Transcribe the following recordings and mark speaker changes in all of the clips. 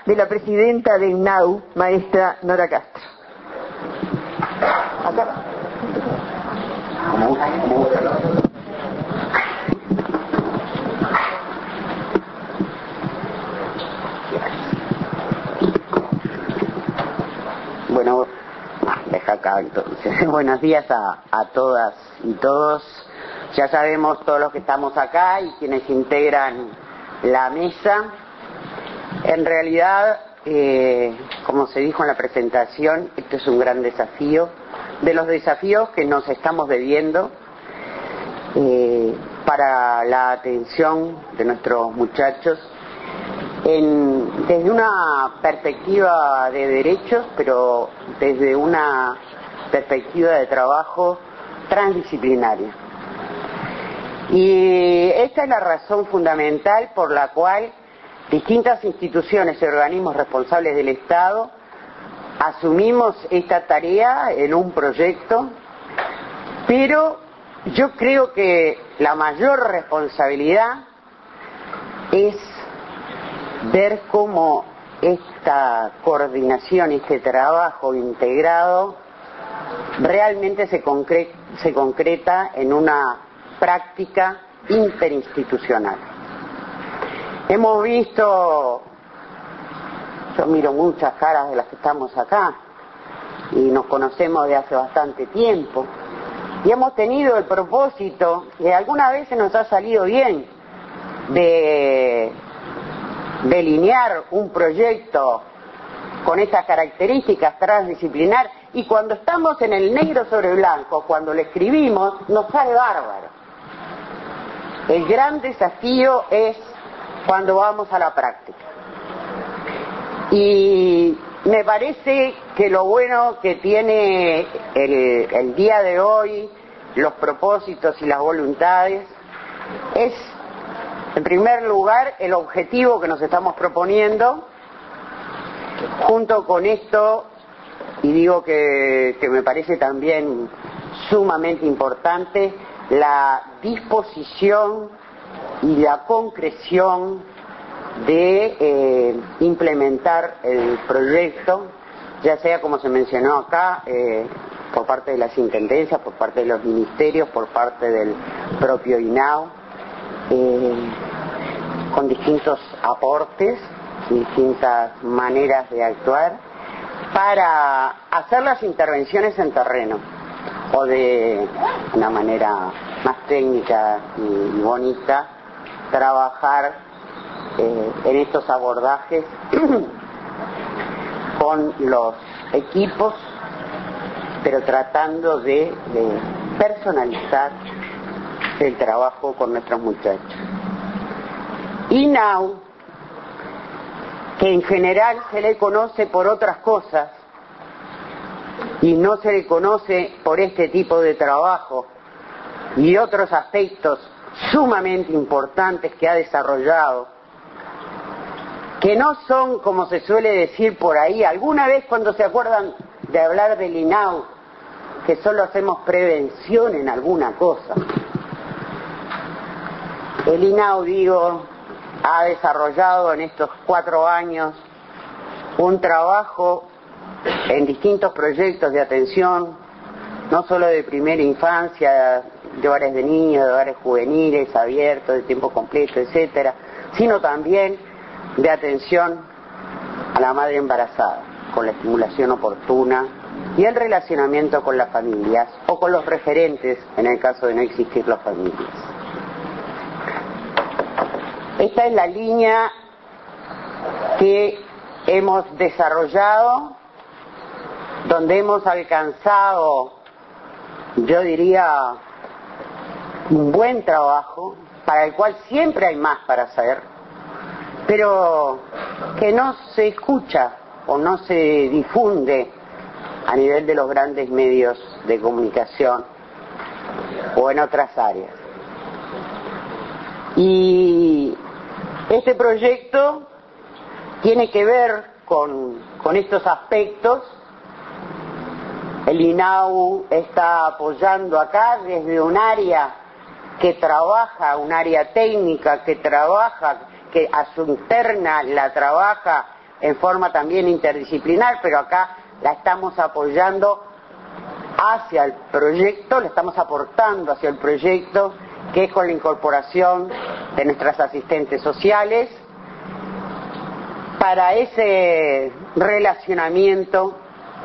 Speaker 1: de la presidenta del INAU, maestra Nora Castro. Acá.
Speaker 2: Bueno, deja acá entonces. Buenos días a todas y todos. Ya sabemos todos los que estamos acá y quienes integran la mesa. En realidad, como se dijo en la presentación, este es un gran desafío, de los desafíos que nos estamos debiendo para la atención de nuestros muchachos desde una perspectiva de derechos, pero desde una perspectiva de trabajo transdisciplinaria. Y esta es la razón fundamental por la cual distintas instituciones y organismos responsables del Estado asumimos esta tarea en un proyecto, pero yo creo que la mayor responsabilidad es ver cómo esta coordinación, este trabajo integrado realmente se concreta en una práctica interinstitucional. Hemos visto, yo miro muchas caras de las que estamos acá y nos conocemos de hace bastante tiempo y hemos tenido el propósito, que algunas veces nos ha salido bien, de delinear un proyecto con estas características transdisciplinar, y cuando estamos en el negro sobre blanco, cuando lo escribimos, nos sale bárbaro. El gran desafío es cuando vamos a la práctica. Y me parece que lo bueno que tiene el día de hoy, los propósitos y las voluntades, es, en primer lugar, el objetivo que nos estamos proponiendo. Junto con esto, y digo que me parece también sumamente importante, la disposición y la concreción de implementar el proyecto, ya sea como se mencionó acá, por parte de las intendencias, por parte de los ministerios, por parte del propio INAU, con distintos aportes y distintas maneras de actuar para hacer las intervenciones en terreno, o de una manera más técnica y bonita, trabajar en estos abordajes con los equipos, pero tratando de personalizar el trabajo con nuestros muchachos. INAU, que en general se le conoce por otras cosas y no se le conoce por este tipo de trabajo y otros aspectos sumamente importantes que ha desarrollado, que no son, como se suele decir por ahí, alguna vez cuando se acuerdan de hablar del INAU, que solo hacemos prevención en alguna cosa. El INAU, digo, ha desarrollado en estos 4 años un trabajo en distintos proyectos de atención, no solo de primera infancia, de hogares de niños, de hogares juveniles, abiertos, de tiempo completo, etcétera, sino también de atención a la madre embarazada, con la estimulación oportuna y el relacionamiento con las familias o con los referentes en el caso de no existir las familias. Esta es la línea que hemos desarrollado, donde hemos alcanzado, yo diría, un buen trabajo, para el cual siempre hay más para hacer, pero que no se escucha o no se difunde a nivel de los grandes medios de comunicación o en otras áreas. Y este proyecto tiene que ver con estos aspectos. El INAU está apoyando acá desde un área que trabaja, un área técnica que trabaja, que a su interna la trabaja en forma también interdisciplinar, pero acá la estamos apoyando hacia el proyecto, le estamos aportando hacia el proyecto, que es con la incorporación de nuestras asistentes sociales, para ese relacionamiento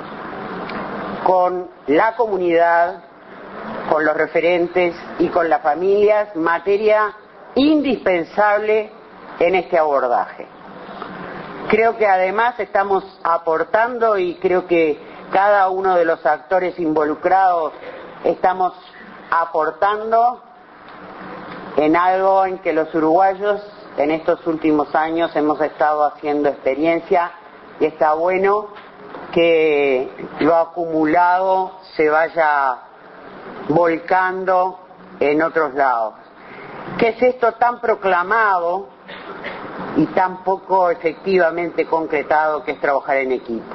Speaker 2: con la comunidad, con los referentes y con las familias, materia indispensable en este abordaje. Creo que además estamos aportando, y creo que cada uno de los actores involucrados estamos aportando en algo en que los uruguayos en estos últimos años hemos estado haciendo experiencia, y está bueno que lo acumulado se vaya volcando en otros lados. ¿Qué es esto tan proclamado y tan poco efectivamente concretado, que es trabajar en equipo?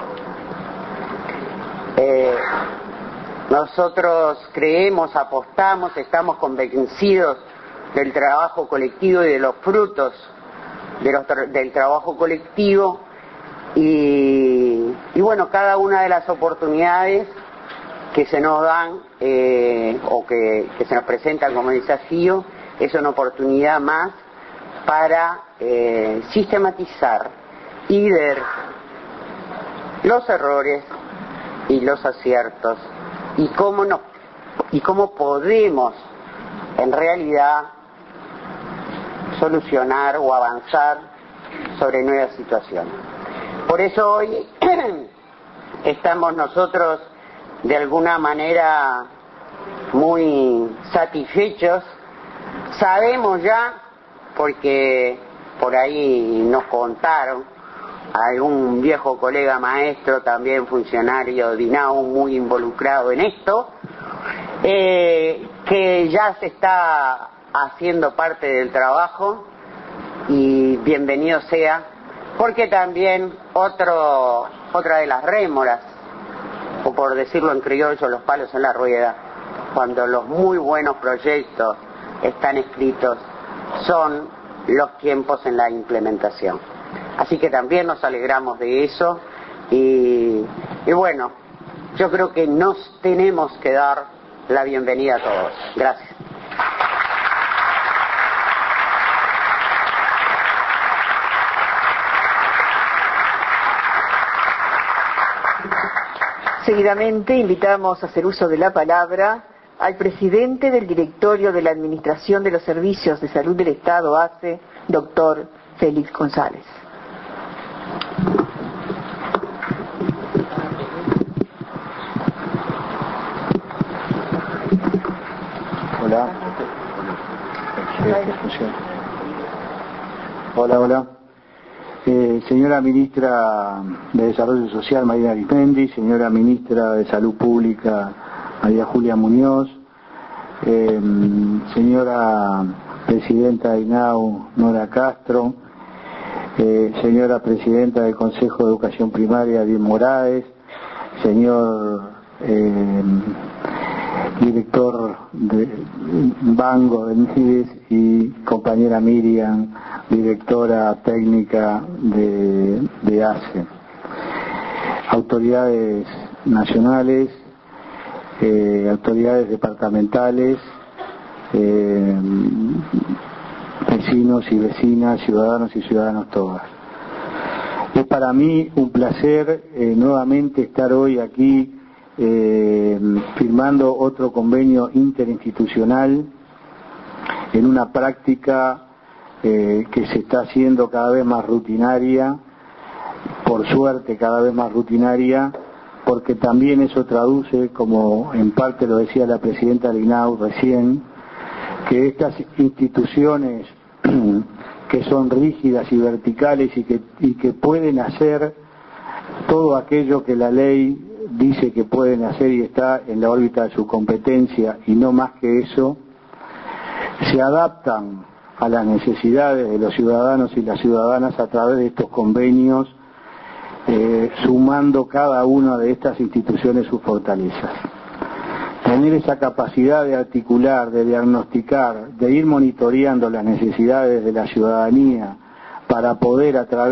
Speaker 2: Nosotros creemos, apostamos, estamos convencidos del trabajo colectivo y de los frutos del trabajo colectivo, y bueno, cada una de las oportunidades que se nos dan o que se nos presentan como desafío es una oportunidad más para sistematizar y ver los errores y los aciertos, y cómo podemos en realidad solucionar o avanzar sobre nuevas situaciones. Por eso hoy estamos nosotros de alguna manera muy satisfechos. Sabemos ya, porque por ahí nos contaron, algún viejo colega maestro, también funcionario de INAU, muy involucrado en esto, que ya se está haciendo parte del trabajo, y bienvenido sea, porque también otra de las rémoras, o por decirlo en criollo, los palos en la rueda, cuando los muy buenos proyectos están escritos, son los tiempos en la implementación. Así que también nos alegramos de eso, y bueno, yo creo que nos tenemos que dar la bienvenida a todos. Gracias.
Speaker 1: Seguidamente invitamos a hacer uso de la palabra al presidente del Directorio de la Administración de los Servicios de Salud del Estado, ACE, doctor Félix González.
Speaker 3: Hola. Hola. Señora Ministra de Desarrollo Social, María Arismendi, señora Ministra de Salud Pública, María Julia Muñoz, señora Presidenta de INAU, Nora Castro, señora Presidenta del Consejo de Educación Primaria, Bien Moraes, señor director de Bango del MIDES, y compañera Miriam, directora técnica de ACE, autoridades nacionales, autoridades departamentales, vecinos y vecinas, ciudadanos y ciudadanas todas. Es para mí un placer nuevamente estar hoy aquí firmando otro convenio interinstitucional en una práctica que se está haciendo cada vez más rutinaria, por suerte cada vez más rutinaria, porque también eso traduce, como en parte lo decía la presidenta del INAU recién, que estas instituciones que son rígidas y verticales y que pueden hacer todo aquello que la ley dice que pueden hacer y está en la órbita de su competencia, y no más que eso, se adaptan a las necesidades de los ciudadanos y las ciudadanas a través de estos convenios, sumando cada una de estas instituciones sus fortalezas. Tener esa capacidad de articular, de diagnosticar, de ir monitoreando las necesidades de la ciudadanía para poder, a través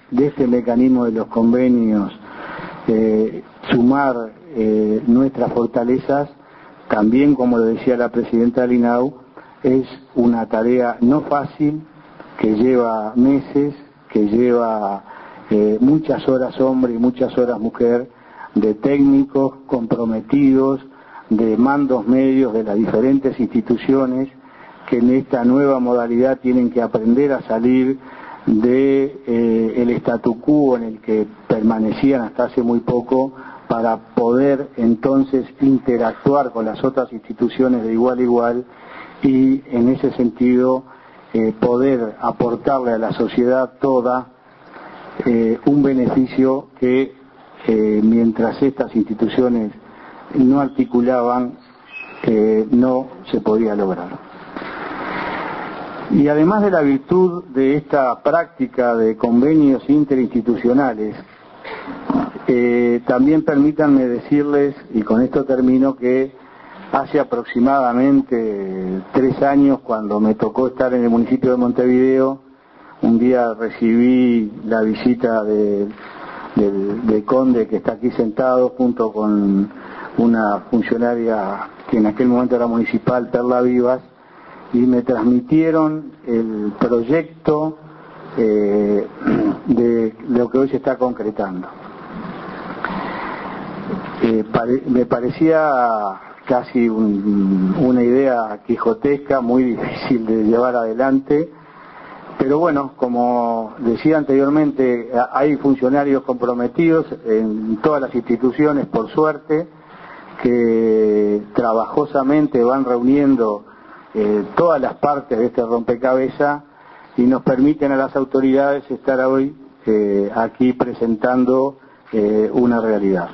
Speaker 3: de este mecanismo de los convenios sumar nuestras fortalezas, también, como lo decía la presidenta del INAU, es una tarea no fácil, que lleva meses, que lleva muchas horas hombre y muchas horas mujer, de técnicos comprometidos, de mandos medios de las diferentes instituciones, que en esta nueva modalidad tienen que aprender a salir de el statu quo en el que permanecían hasta hace muy poco, para poder entonces interactuar con las otras instituciones de igual a igual y en ese sentido poder aportarle a la sociedad toda un beneficio que mientras estas instituciones no articulaban no se podía lograr. Y además de la virtud de esta práctica de convenios interinstitucionales, también permítanme decirles, y con esto termino, que hace aproximadamente 3 años, cuando me tocó estar en el municipio de Montevideo, un día recibí la visita del conde que está aquí sentado, junto con una funcionaria que en aquel momento era municipal, Perla Vivas, y me transmitieron el proyecto de lo que hoy se está concretando. Me parecía casi una idea quijotesca, muy difícil de llevar adelante, pero bueno, como decía anteriormente, hay funcionarios comprometidos en todas las instituciones, por suerte, que trabajosamente van reuniendo todas las partes de este rompecabezas y nos permiten a las autoridades estar hoy aquí presentando una realidad.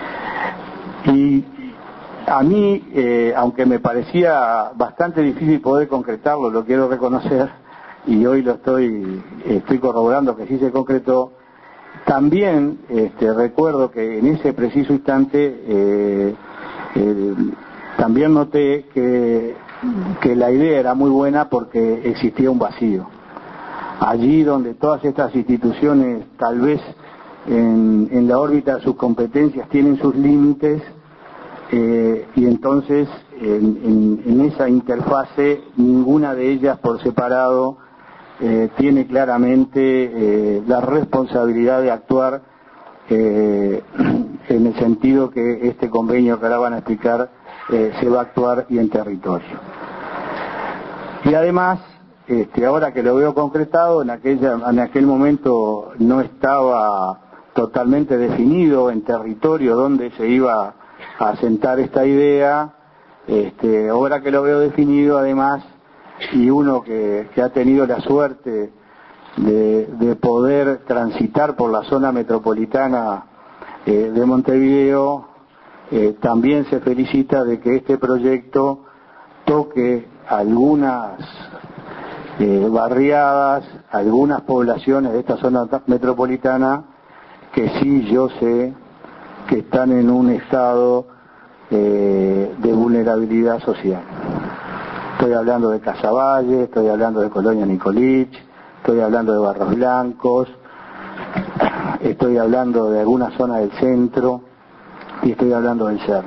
Speaker 3: Y a mí, aunque me parecía bastante difícil poder concretarlo, lo quiero reconocer, y hoy lo estoy corroborando que sí se concretó, también recuerdo que en ese preciso instante también noté que la idea era muy buena porque existía un vacío. Allí donde todas estas instituciones, tal vez en la órbita de sus competencias, tienen sus límites, y entonces en esa interfase ninguna de ellas por separado tiene claramente la responsabilidad de actuar en el sentido que este convenio que ahora van a explicar se va a actuar y en territorio. Y además, ahora que lo veo concretado, en aquel momento no estaba totalmente definido en territorio dónde se iba a asentar esta idea. Ahora que lo veo definido, además, y uno que ha tenido la suerte de poder transitar por la zona metropolitana de Montevideo, también se felicita de que este proyecto toque algunas barriadas, algunas poblaciones de esta zona metropolitana que sí yo sé que están en un estado de vulnerabilidad social. Estoy hablando de Casaballe, estoy hablando de Colonia Nicolich, estoy hablando de Barros Blancos, estoy hablando de alguna zona del centro y estoy hablando del cerro.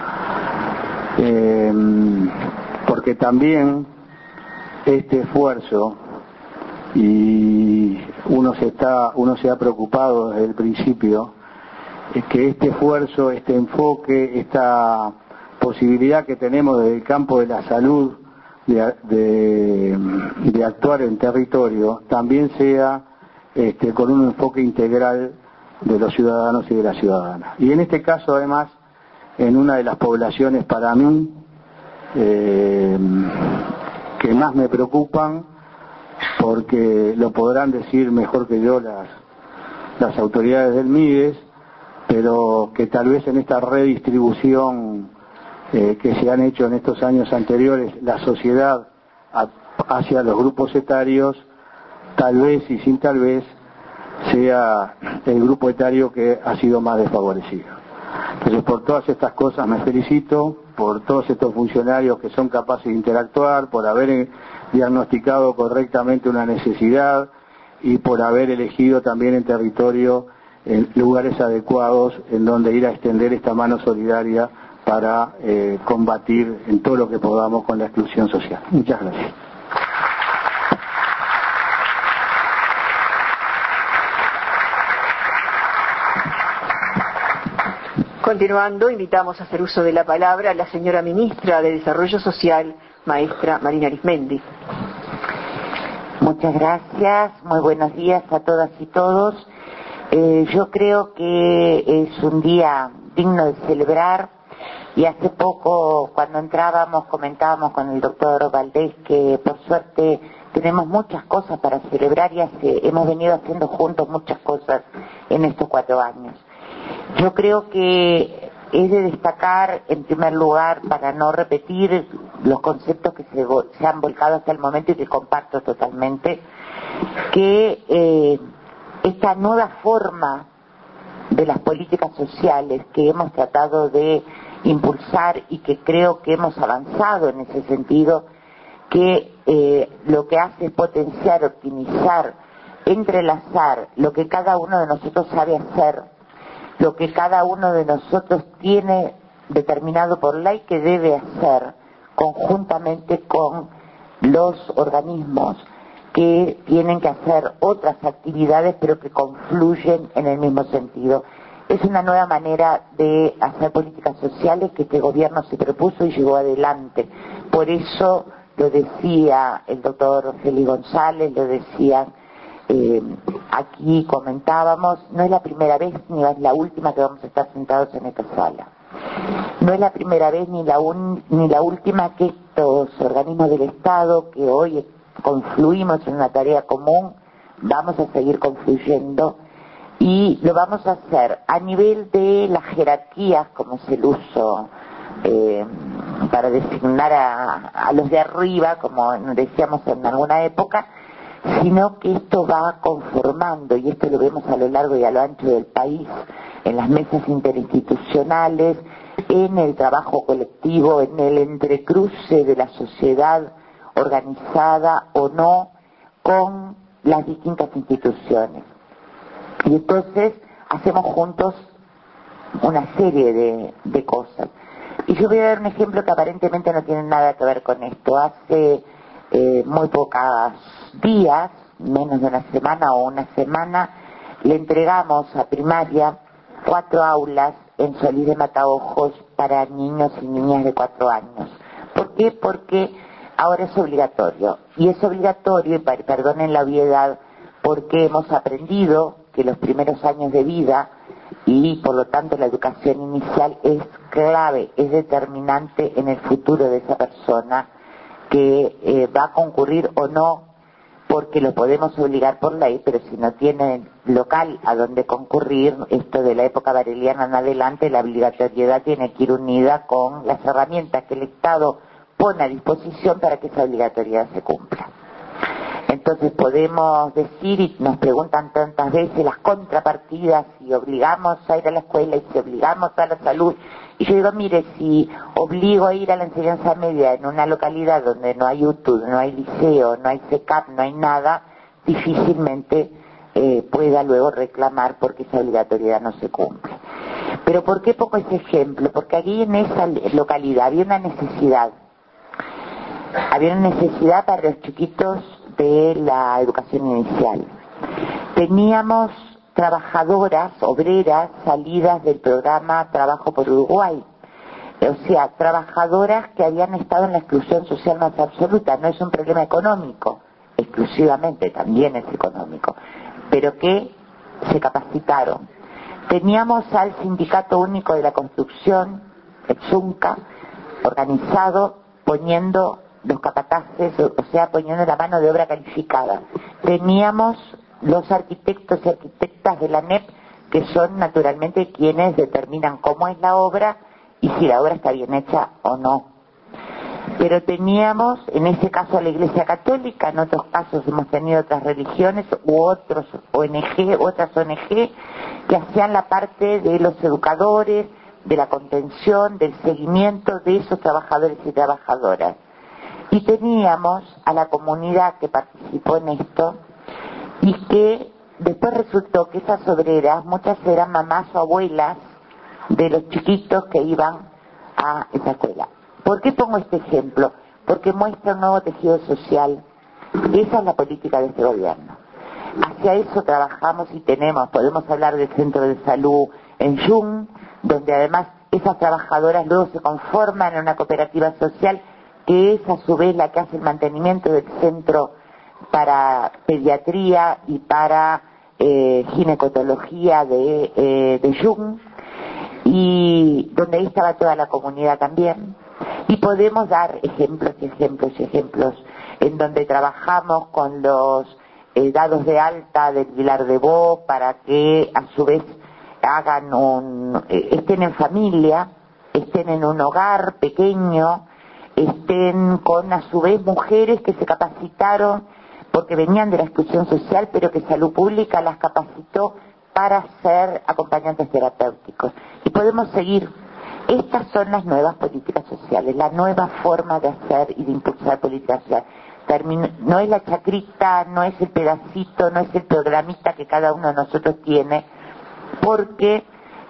Speaker 3: Porque también este esfuerzo, y uno se ha preocupado desde el principio, es que este esfuerzo, este enfoque, esta posibilidad que tenemos desde el campo de la salud de actuar en territorio, también sea con un enfoque integral de los ciudadanos y de las ciudadanas. Y en este caso, además, en una de las poblaciones para mí que más me preocupan, porque lo podrán decir mejor que yo las autoridades del MIDES, pero que tal vez en esta redistribución que se han hecho en estos años anteriores, la sociedad hacia los grupos etarios, tal vez y sin tal vez, sea el grupo etario que ha sido más desfavorecido. Entonces, por todas estas cosas me felicito, por todos estos funcionarios que son capaces de interactuar, por haber diagnosticado correctamente una necesidad y por haber elegido también en territorio lugares adecuados en donde ir a extender esta mano solidaria para combatir en todo lo que podamos con la exclusión social. Muchas gracias.
Speaker 1: Continuando, invitamos a hacer uso de la palabra a la señora Ministra de Desarrollo Social, maestra Marina Arizmendi.
Speaker 4: Muchas gracias, muy buenos días a todas y todos. Yo creo que es un día digno de celebrar y hace poco cuando entrábamos comentábamos con el doctor Valdés que por suerte tenemos muchas cosas para celebrar y hemos venido haciendo juntos muchas cosas en estos 4 años. Yo creo que es de destacar, en primer lugar, para no repetir los conceptos que se han volcado hasta el momento y que comparto totalmente, que esta nueva forma de las políticas sociales que hemos tratado de impulsar y que creo que hemos avanzado en ese sentido, que lo que hace es potenciar, optimizar, entrelazar lo que cada uno de nosotros sabe hacer, lo que cada uno de nosotros tiene determinado por ley que debe hacer conjuntamente con los organismos que tienen que hacer otras actividades pero que confluyen en el mismo sentido. Es una nueva manera de hacer políticas sociales que este gobierno se propuso y llevó adelante. Por eso lo decía el doctor Félix González, lo decía aquí comentábamos, no es la primera vez ni es la última que vamos a estar sentados en esta sala. No es la primera vez ni la última que estos organismos del Estado que hoy confluimos en una tarea común, vamos a seguir confluyendo y lo vamos a hacer a nivel de las jerarquías, como es el uso para designar a los de arriba, como decíamos en alguna época, sino que esto va conformando, y esto lo vemos a lo largo y a lo ancho del país, en las mesas interinstitucionales, en el trabajo colectivo, en el entrecruce de la sociedad organizada o no con las distintas instituciones. Y entonces hacemos juntos una serie de cosas. Y yo voy a dar un ejemplo que aparentemente no tiene nada que ver con esto. Hace muy pocos días, menos de una semana o una semana, le entregamos a primaria 4 aulas en Solís de Mataojos para niños y niñas de 4 años. ¿Por qué? Porque ahora es obligatorio. Y es obligatorio, y perdonen la obviedad, porque hemos aprendido que los primeros años de vida y por lo tanto la educación inicial es clave, es determinante en el futuro de esa persona que va a concurrir o no, porque lo podemos obligar por ley, pero si no tiene local a donde concurrir, esto de la época vareliana en adelante, la obligatoriedad tiene que ir unida con las herramientas que el Estado pone a disposición para que esa obligatoriedad se cumpla. Entonces podemos decir, y nos preguntan tantas veces las contrapartidas, si obligamos a ir a la escuela y si obligamos a la salud. Y yo digo, mire, si obligo a ir a la enseñanza media en una localidad donde no hay UTUD, no hay liceo, no hay CECAP, no hay nada, difícilmente pueda luego reclamar porque esa obligatoriedad no se cumple. Pero ¿por qué pongo ese ejemplo? Porque aquí en esa localidad había una necesidad. Había una necesidad para los chiquitos de la educación inicial. Teníamos trabajadoras, obreras, salidas del programa Trabajo por Uruguay. O sea, trabajadoras que habían estado en la exclusión social más absoluta. No es un problema económico, exclusivamente, también es económico, pero que se capacitaron. Teníamos al Sindicato Único de la Construcción, el SUNCA, organizado, poniendo los capataces, o sea, poniendo la mano de obra calificada. Teníamos los arquitectos y arquitectas de la NEP, que son naturalmente quienes determinan cómo es la obra y si la obra está bien hecha o no. Pero teníamos, en ese caso, a la Iglesia Católica, en otros casos hemos tenido otras religiones u otras ONG que hacían la parte de los educadores, de la contención, del seguimiento de esos trabajadores y trabajadoras. Y teníamos a la comunidad que participó en esto, y que después resultó que esas obreras, muchas eran mamás o abuelas de los chiquitos que iban a esa escuela. ¿Por qué pongo este ejemplo? Porque muestra un nuevo tejido social. Esa es la política de este gobierno. Hacia eso trabajamos y podemos hablar del centro de salud en Yung, donde además esas trabajadoras luego se conforman en una cooperativa social que es a su vez la que hace el mantenimiento del centro para pediatría y para ginecotología de Yung, y donde ahí estaba toda la comunidad también. Y podemos dar ejemplos y ejemplos y ejemplos en donde trabajamos con los dados de alta del Vilar de Bo para que a su vez estén en familia, estén en un hogar pequeño, estén con a su vez mujeres que se capacitaron porque venían de la exclusión social, pero que Salud Pública las capacitó para ser acompañantes terapéuticos. Y podemos seguir. Estas son las nuevas políticas sociales, la nueva forma de hacer y de impulsar políticas sociales. No es la chacrita, no es el pedacito, no es el programita que cada uno de nosotros tiene, porque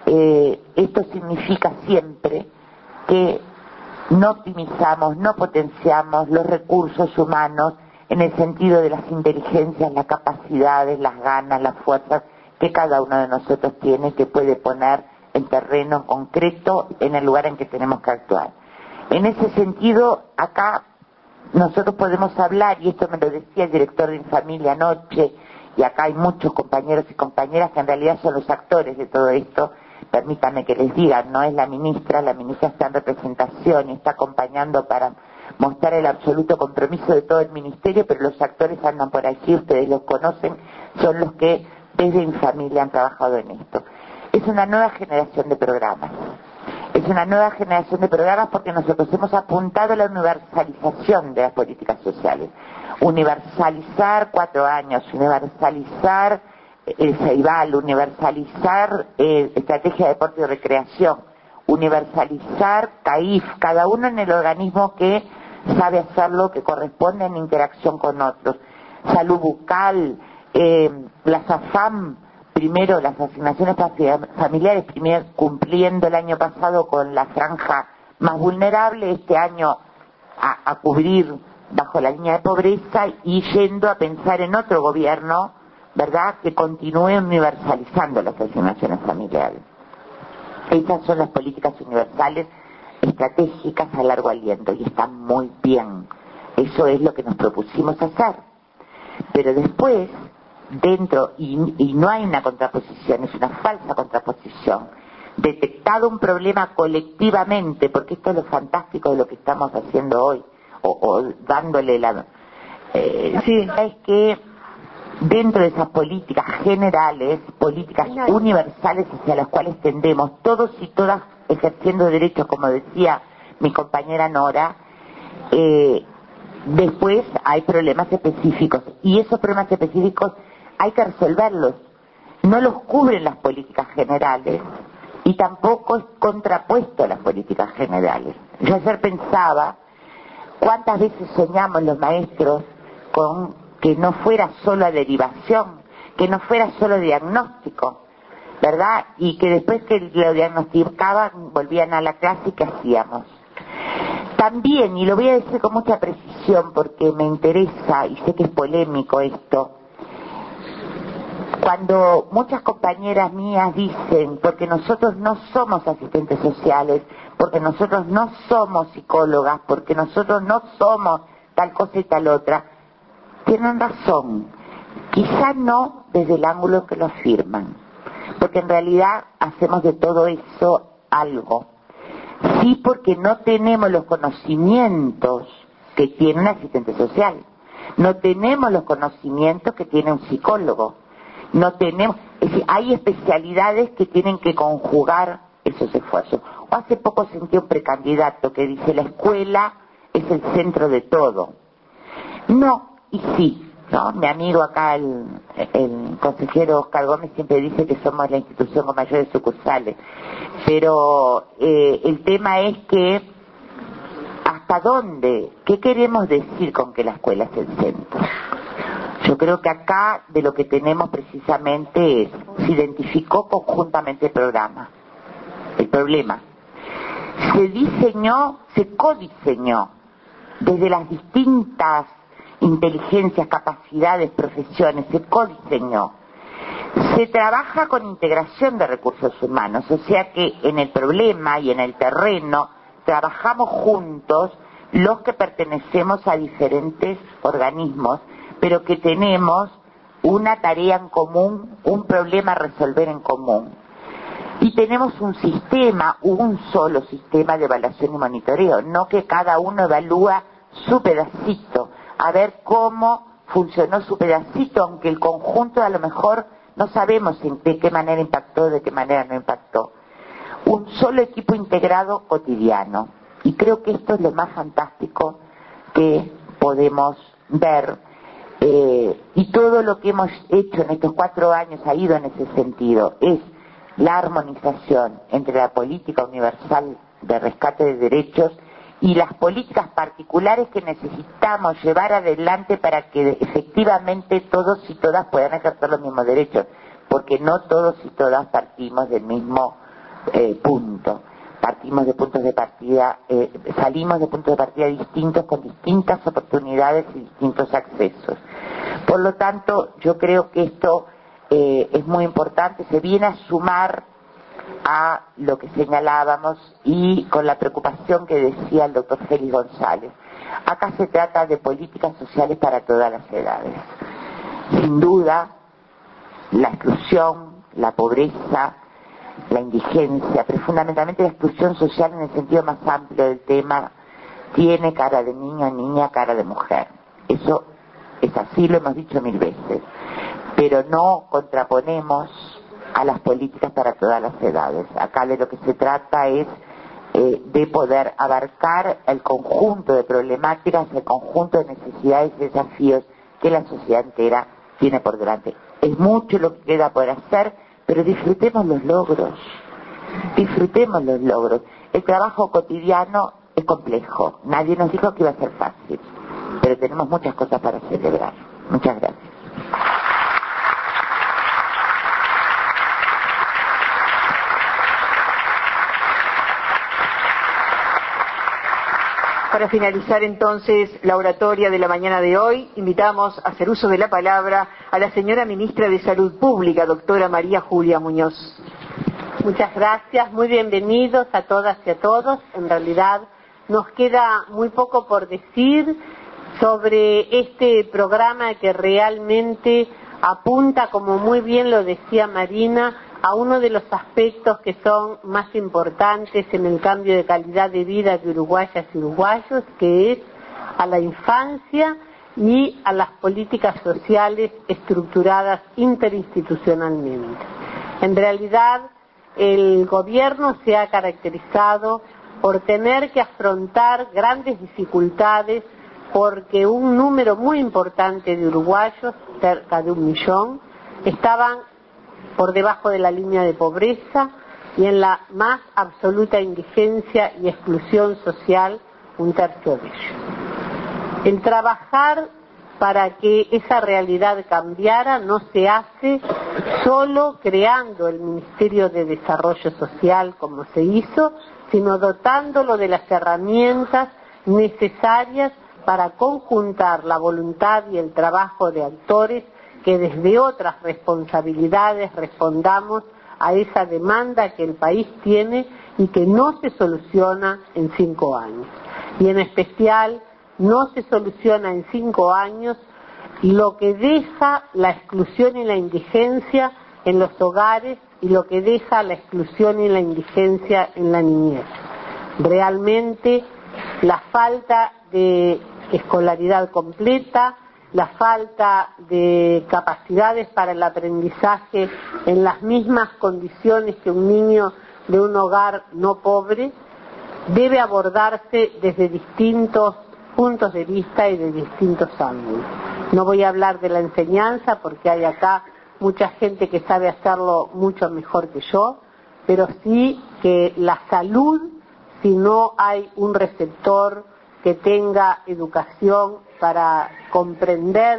Speaker 4: esto significa siempre que no optimizamos, no potenciamos los recursos humanos en el sentido de las inteligencias, las capacidades, las ganas, las fuerzas que cada uno de nosotros tiene, que puede poner en terreno concreto en el lugar en que tenemos que actuar. En ese sentido, acá nosotros podemos hablar, y esto me lo decía el director de Infamilia anoche, y acá hay muchos compañeros y compañeras que en realidad son los actores de todo esto. Permítanme que les diga, no es la ministra está en representación y está acompañando para mostrar el absoluto compromiso de todo el ministerio, pero los actores andan por aquí, ustedes los conocen, son los que desde Infamilia han trabajado en esto. Es una nueva generación de programas. Es una nueva generación de programas porque nosotros hemos apuntado a la universalización de las políticas sociales. Universalizar 4 años, universalizar el CEIBAL, universalizar estrategia de deporte y recreación, universalizar CAIF, cada uno en el organismo que sabe hacer lo que corresponde en interacción con otros. Salud bucal, las AFAM, primero las asignaciones familiares, primero cumpliendo el año pasado con la franja más vulnerable, este año a cubrir bajo la línea de pobreza y yendo a pensar en otro gobierno, ¿verdad?, que continúe universalizando las asignaciones familiares. Esas son las políticas universales estratégicas a largo aliento y están muy bien. Eso es lo que nos propusimos hacer. Pero después, dentro, y no hay una contraposición, es una falsa contraposición, detectado un problema colectivamente, porque esto es lo fantástico de lo que estamos haciendo hoy, o dándole la... es que dentro de esas políticas generales, políticas universales hacia las cuales tendemos, todos y todas ejerciendo derechos, como decía mi compañera Nora, después hay problemas específicos, y esos problemas específicos hay que resolverlos. No los cubren las políticas generales y tampoco es contrapuesto a las políticas generales. Yo ayer pensaba cuántas veces soñamos los maestros con que no fuera solo derivación, que no fuera solo diagnóstico, ¿verdad? Y que después que lo diagnosticaban volvían a la clase y ¿qué hacíamos? También, y lo voy a decir con mucha precisión porque me interesa y sé que es polémico esto, cuando muchas compañeras mías dicen, porque nosotros no somos asistentes sociales, porque nosotros no somos psicólogas, porque nosotros no somos tal cosa y tal otra, tienen razón. Quizá no desde el ángulo que lo afirman, porque en realidad hacemos de todo eso algo. Sí, porque no tenemos los conocimientos que tiene un asistente social, no tenemos los conocimientos que tiene un psicólogo, no tenemos, es decir, hay especialidades que tienen que conjugar esos esfuerzos. O hace poco sentí un precandidato que dice la escuela es el centro de todo. No, y sí, ¿no? Mi amigo acá, el consejero Oscar Gómez, siempre dice que somos la institución con mayores sucursales, pero el tema es que ¿hasta dónde? ¿Qué queremos decir con que la escuela es el centro? Yo creo que acá de lo que tenemos precisamente es, se identificó conjuntamente el problema. Se diseñó, se codiseñó desde las distintas inteligencias, capacidades, profesiones, se codiseñó. Se trabaja con integración de recursos humanos, o sea que en el problema y en el terreno trabajamos juntos los que pertenecemos a diferentes organismos, pero que tenemos una tarea en común, un problema a resolver en común. Y tenemos un solo sistema de evaluación y monitoreo, no que cada uno evalúa su pedacito, a ver cómo funcionó su pedacito, aunque el conjunto a lo mejor no sabemos de qué manera impactó, de qué manera no impactó. Un solo equipo integrado cotidiano. Y creo que esto es lo más fantástico que podemos ver. Y todo lo que hemos hecho en estos 4 años ha ido en ese sentido. Es la armonización entre la política universal de rescate de derechos y las políticas particulares que necesitamos llevar adelante para que efectivamente todos y todas puedan ejercer los mismos derechos, porque no todos y todas partimos del mismo punto. Partimos de puntos de partida, salimos de puntos de partida distintos, con distintas oportunidades y distintos accesos. Por lo tanto, yo creo que esto es muy importante, se viene a sumar a lo que señalábamos y con la preocupación que decía el doctor Félix González. Acá se trata de políticas sociales para todas las edades. Sin duda, la exclusión, la pobreza, la indigencia, pero fundamentalmente la exclusión social en el sentido más amplio del tema, tiene cara de niña, cara de mujer. Eso es así, lo hemos dicho 1000 veces. Pero no contraponemos a las políticas para todas las edades. Acá de lo que se trata es de poder abarcar el conjunto de problemáticas, el conjunto de necesidades y desafíos que la sociedad entera tiene por delante. Es mucho lo que queda por hacer, pero disfrutemos los logros. El trabajo cotidiano es complejo. Nadie nos dijo que iba a ser fácil, pero tenemos muchas cosas para celebrar. Muchas gracias.
Speaker 1: Para finalizar entonces la oratoria de la mañana de hoy, invitamos a hacer uso de la palabra a la señora Ministra de Salud Pública, doctora María Julia Muñoz.
Speaker 5: Muchas gracias, muy bienvenidos a todas y a todos. En realidad nos queda muy poco por decir sobre este programa que realmente apunta, como muy bien lo decía Marina, a uno de los aspectos que son más importantes en el cambio de calidad de vida de uruguayas y uruguayos, que es a la infancia y a las políticas sociales estructuradas interinstitucionalmente. En realidad, el gobierno se ha caracterizado por tener que afrontar grandes dificultades porque un número muy importante de uruguayos, cerca de 1 millón, estaban por debajo de la línea de pobreza y en la más absoluta indigencia y exclusión social, 1/3 de ellos. El trabajar para que esa realidad cambiara no se hace solo creando el Ministerio de Desarrollo Social como se hizo, sino dotándolo de las herramientas necesarias para conjuntar la voluntad y el trabajo de actores que desde otras responsabilidades respondamos a esa demanda que el país tiene y que no se soluciona en 5 años. Y en especial no se soluciona en 5 años lo que deja la exclusión y la indigencia en los hogares y lo que deja la exclusión y la indigencia en la niñez. Realmente la falta de escolaridad completa, la falta de capacidades para el aprendizaje en las mismas condiciones que un niño de un hogar no pobre, debe abordarse desde distintos puntos de vista y de distintos ángulos. No voy a hablar de la enseñanza porque hay acá mucha gente que sabe hacerlo mucho mejor que yo, pero sí que la salud, si no hay un receptor que tenga educación para comprender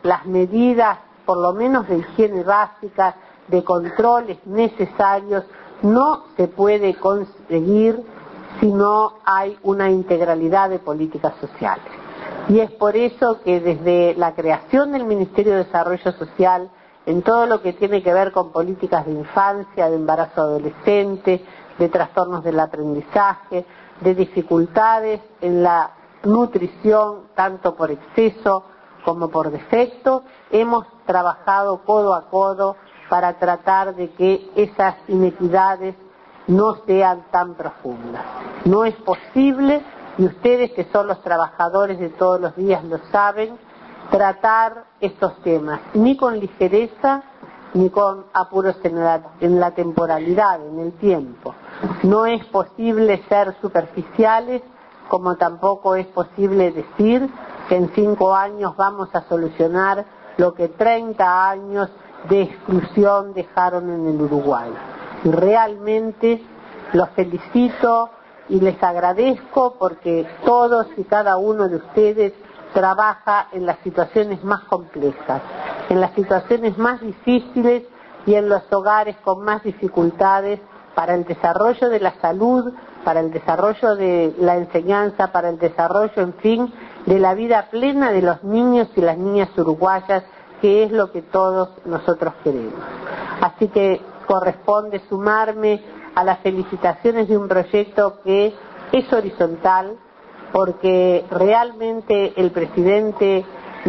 Speaker 5: las medidas, por lo menos de higiene básica, de controles necesarios, no se puede conseguir si no hay una integralidad de políticas sociales. Y es por eso que desde la creación del Ministerio de Desarrollo Social, en todo lo que tiene que ver con políticas de infancia, de embarazo adolescente, de trastornos del aprendizaje, de dificultades en la nutrición, tanto por exceso como por defecto, hemos trabajado codo a codo para tratar de que esas inequidades no sean tan profundas. No es posible, y ustedes que son los trabajadores de todos los días lo saben, tratar estos temas ni con ligereza ni con apuros en la temporalidad, en el tiempo. No es posible ser superficiales, como tampoco es posible decir que en 5 años vamos a solucionar lo que 30 años de exclusión dejaron en el Uruguay. Y realmente los felicito y les agradezco porque todos y cada uno de ustedes trabaja en las situaciones más complejas, en las situaciones más difíciles y en los hogares con más dificultades para el desarrollo de la salud, para el desarrollo de la enseñanza, para el desarrollo, en fin, de la vida plena de los niños y las niñas uruguayas, que es lo que todos nosotros queremos. Así que corresponde sumarme a las felicitaciones de un proyecto que es horizontal, porque realmente el presidente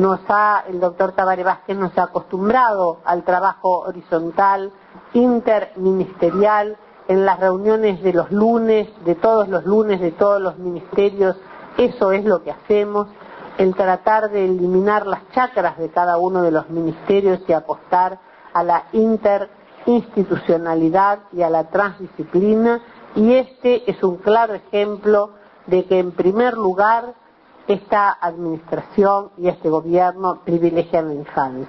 Speaker 5: el doctor Tabaré Vázquez nos ha acostumbrado al trabajo horizontal, interministerial, en las reuniones de los lunes, de todos los ministerios. Eso es lo que hacemos, el tratar de eliminar las chacras de cada uno de los ministerios y apostar a la interinstitucionalidad y a la transdisciplina, y este es un claro ejemplo de que en primer lugar esta administración y este gobierno privilegian la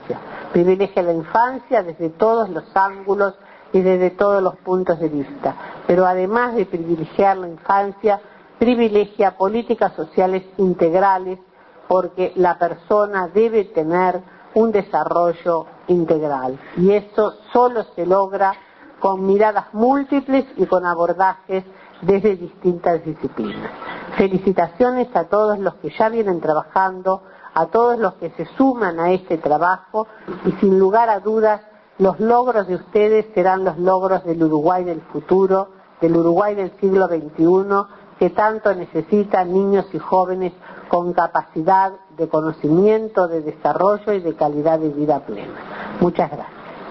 Speaker 5: infancia desde todos los ángulos y desde todos los puntos de vista, pero además de privilegiar la infancia, privilegia políticas sociales integrales, porque la persona debe tener un desarrollo integral, y eso solo se logra con miradas múltiples y con abordajes desde distintas disciplinas. Felicitaciones a todos los que ya vienen trabajando, a todos los que se suman a este trabajo, y sin lugar a dudas los logros de ustedes serán los logros del Uruguay del futuro, del Uruguay del siglo XXI, que tanto necesitan niños y jóvenes con capacidad de conocimiento, de desarrollo y de calidad de vida plena. Muchas gracias.